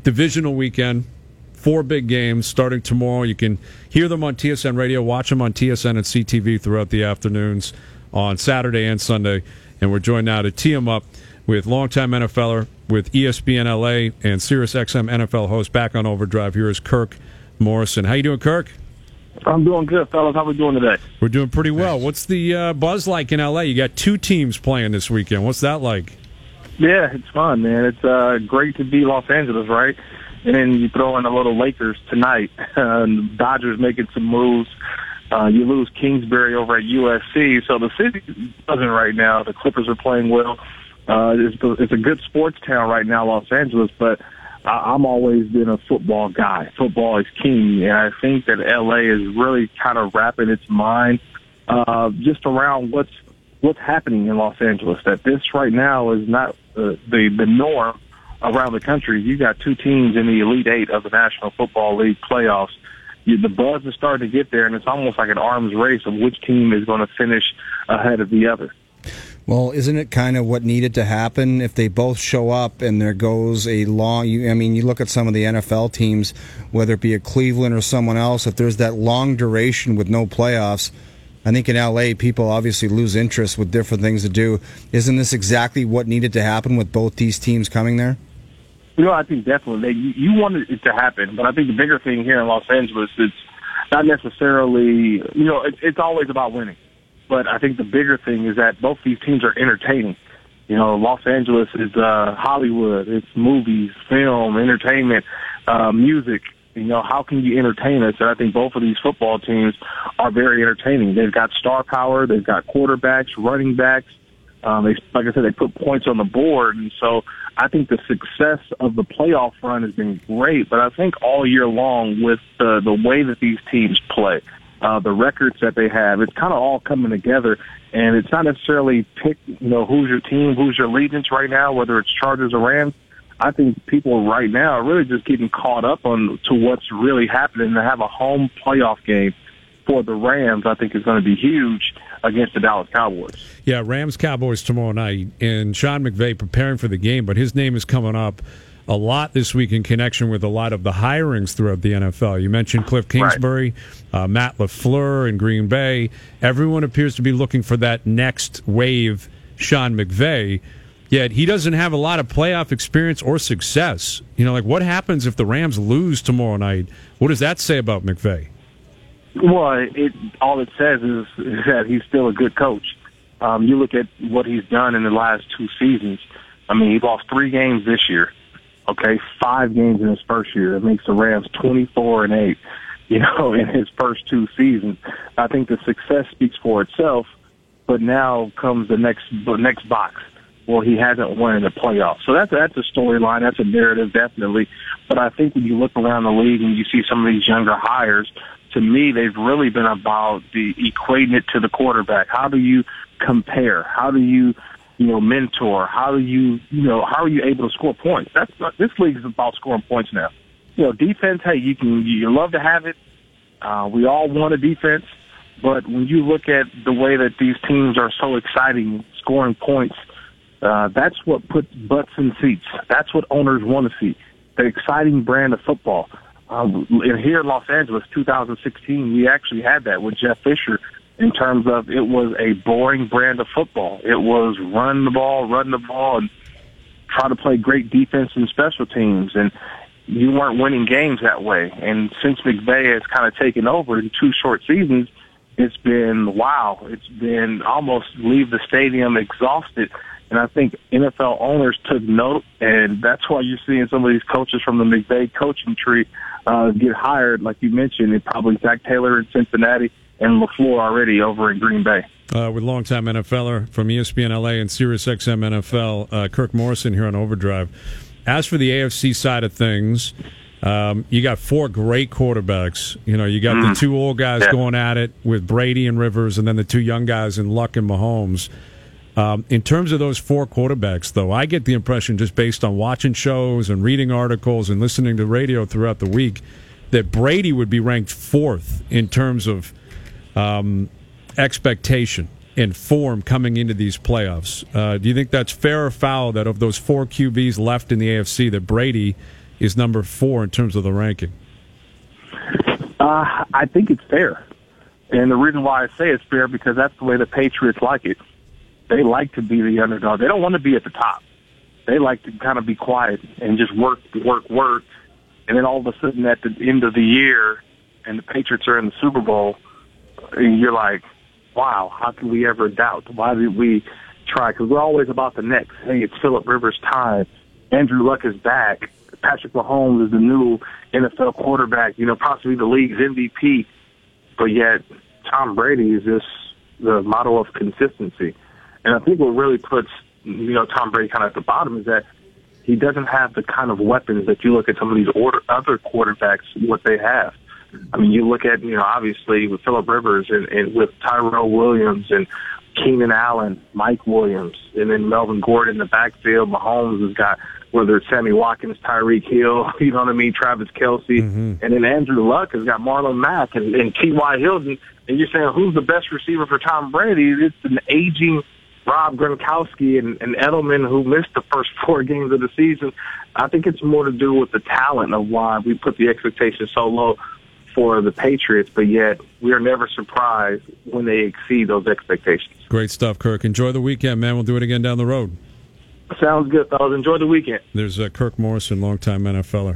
divisional weekend. 4 big games starting tomorrow. You can hear them on TSN Radio, watch them on TSN and CTV throughout the afternoons on Saturday and Sunday. And we're joined now to tee them up with longtime NFLer with ESPN LA and SiriusXM NFL host back on Overdrive. Here is Kirk Morrison. How you doing, Kirk? I'm doing good, fellas. How we doing today? We're doing pretty well. What's the buzz like in LA? You got 2 teams playing this weekend. What's that like? Yeah, it's fun, man. It's great to be Los Angeles, right? And then you throw in a little Lakers tonight. Dodgers making some moves. You lose Kingsbury over at USC. So the city's buzzing right now. The Clippers are playing well. It's a good sports town right now, Los Angeles, but I'm always been a football guy. Football is king, and I think that LA is really kind of wrapping its mind just around what's happening in Los Angeles. That this right now is not the norm around the country. You got 2 teams in the Elite Eight of the National Football League playoffs. The buzz is starting to get there, and it's almost like an arms race of which team is going to finish ahead of the other. Well, isn't it kind of what needed to happen if they both show up and there goes a long... you look at some of the NFL teams, whether it be a Cleveland or someone else, if there's that long duration with no playoffs, I think in L.A. people obviously lose interest with different things to do. Isn't this exactly what needed to happen with both these teams coming there? I think definitely. You wanted it to happen, but I think the bigger thing here in Los Angeles, it's not necessarily... it's always about winning. But I think the bigger thing is that both these teams are entertaining. Los Angeles is Hollywood. It's movies, film, entertainment, music. How can you entertain us? And I think both of these football teams are very entertaining. They've got star power. They've got quarterbacks, running backs. Like I said, they put points on the board. And so I think the success of the playoff run has been great. But I think all year long with the way that these teams play, the records that they have, it's kind of all coming together. And it's not necessarily pick, who's your team, who's your allegiance right now, whether it's Chargers or Rams. I think people right now are really just getting caught up to what's really happening. To have a home playoff game for the Rams, I think is going to be huge against the Dallas Cowboys. Yeah, Rams-Cowboys tomorrow night, and Sean McVay preparing for the game, but his name is coming up a lot this week in connection with a lot of the hirings throughout the NFL. You mentioned Cliff Kingsbury, right. Matt LaFleur in Green Bay. Everyone appears to be looking for that next wave Sean McVay, yet he doesn't have a lot of playoff experience or success. What happens if the Rams lose tomorrow night? What does that say about McVay? Well, all it says is that he's still a good coach. You look at what he's done in the last 2 seasons. He lost 3 games this year. 5 games in his first year. It makes the Rams 24-8, in his first 2 seasons. I think the success speaks for itself, but now comes the next box. Well, he hasn't won in the playoffs. So that's a storyline. That's a narrative, definitely. But I think when you look around the league and you see some of these younger hires, to me, they've really been about equating it to the quarterback. How do you compare? How do you, mentor? How are you able to score points? This league is about scoring points now. Defense, hey, you love to have it. We all want a defense, but when you look at the way that these teams are so exciting, scoring points, that's what puts butts in seats. That's what owners want to see. The exciting brand of football. And here in Los Angeles, 2016, we actually had that with Jeff Fisher in terms of it was a boring brand of football. It was run the ball, and try to play great defense and special teams. And you weren't winning games that way. And since McVay has kind of taken over in 2 short seasons, it's been wow. It's been almost leave the stadium exhausted. And I think NFL owners took note, and that's why you're seeing some of these coaches from the McVay coaching tree get hired, like you mentioned, and probably Zach Taylor in Cincinnati and LaFleur already over in Green Bay. With longtime NFLer from ESPN LA and SiriusXM NFL, Kirk Morrison here on Overdrive. As for the AFC side of things, you got 4 great quarterbacks. You got the 2 old guys going at it with Brady and Rivers, and then the 2 young guys in Luck and Mahomes. In terms of those 4 quarterbacks, though, I get the impression just based on watching shows and reading articles and listening to radio throughout the week that Brady would be ranked 4th in terms of expectation and form coming into these playoffs. Do you think that's fair or foul that of those 4 QBs left in the AFC that Brady is number 4 in terms of the ranking? I think it's fair. And the reason why I say it's fair because that's the way the Patriots like it. They like to be the underdog. They don't want to be at the top. They like to kind of be quiet and just work. And then all of a sudden at the end of the year and the Patriots are in the Super Bowl, and you're like, wow, how can we ever doubt? Why did we try? Because we're always about the next. Hey, it's Phillip Rivers' time. Andrew Luck is back. Patrick Mahomes is the new NFL quarterback, possibly the league's MVP. But yet Tom Brady is just the model of consistency. And I think what really puts, Tom Brady kind of at the bottom is that he doesn't have the kind of weapons that you look at some of these other quarterbacks, what they have. I mean, you look at, obviously with Phillip Rivers and with Tyrell Williams and Keenan Allen, Mike Williams, and then Melvin Gordon in the backfield. Mahomes has got, whether it's Sammy Watkins, Tyreek Hill, Travis Kelce. And then Andrew Luck has got Marlon Mack and T.Y. Hilton. And you're saying, who's the best receiver for Tom Brady? It's an aging Rob Gronkowski and Edelman, who missed the first 4 games of the season. I think it's more to do with the talent of why we put the expectations so low for the Patriots, but yet we are never surprised when they exceed those expectations. Great stuff, Kirk. Enjoy the weekend, man. We'll do it again down the road. Sounds good, fellas. Enjoy the weekend. There's Kirk Morrison, longtime NFLer.